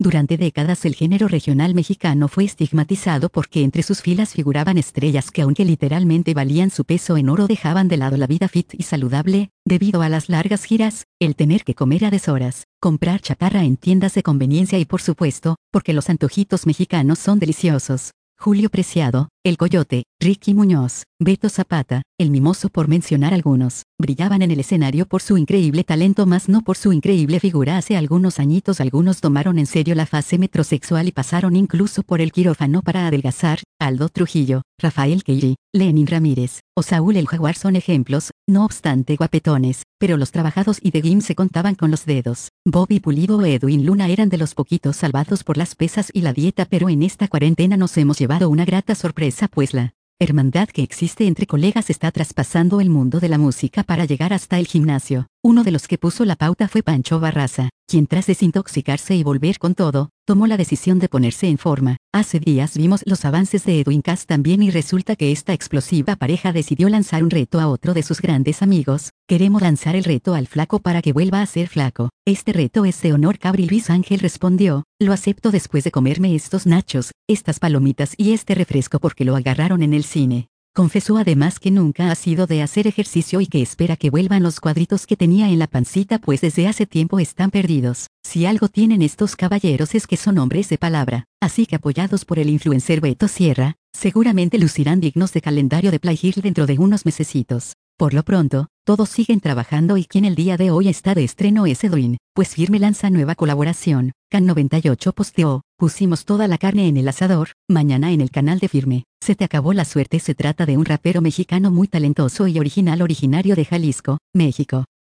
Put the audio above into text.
Durante décadas el género regional mexicano fue estigmatizado porque entre sus filas figuraban estrellas que aunque literalmente valían su peso en oro dejaban de lado la vida fit y saludable, debido a las largas giras, el tener que comer a deshoras, comprar chatarra en tiendas de conveniencia y por supuesto, porque los antojitos mexicanos son deliciosos. Julio Preciado, El Coyote, Ricky Muñoz, Beto Zapata, El Mimoso por mencionar algunos, brillaban en el escenario por su increíble talento más no por su increíble figura. Hace algunos añitos algunos tomaron en serio la fase metrosexual y pasaron incluso por el quirófano para adelgazar. Aldo Trujillo, Rafael Keiji, Lenin Ramírez, o Saúl el Jaguar son ejemplos, no obstante guapetones, pero los trabajados y de gym se contaban con los dedos. Bobby Pulido o Edwin Luna eran de los poquitos salvados por las pesas y la dieta, pero en esta cuarentena nos hemos llevado una grata sorpresa, pues la hermandad que existe entre colegas está traspasando el mundo de la música para llegar hasta el gimnasio. Uno de los que puso la pauta fue Pancho Barraza, quien tras desintoxicarse y volver con todo, tomó la decisión de ponerse en forma. Hace días vimos los avances de Edwin Cass también y resulta que esta explosiva pareja decidió lanzar un reto a otro de sus grandes amigos. Queremos lanzar el reto al flaco para que vuelva a ser flaco. Este reto es de honor Cabri. Luis Ángel respondió, lo acepto después de comerme estos nachos, estas palomitas y este refresco porque lo agarraron en el cine. Confesó además que nunca ha sido de hacer ejercicio y que espera que vuelvan los cuadritos que tenía en la pancita pues desde hace tiempo están perdidos. Si algo tienen estos caballeros es que son hombres de palabra, así que apoyados por el influencer Beto Sierra, seguramente lucirán dignos de calendario de Playgirl dentro de unos mesecitos. Por lo pronto, todos siguen trabajando y quien el día de hoy está de estreno es Edwin, pues Firme lanza nueva colaboración. Can 98 posteó, pusimos toda la carne en el asador, mañana en el canal de Firme. Se te acabó la suerte. Se trata de un rapero mexicano muy talentoso y original originario de Jalisco, México.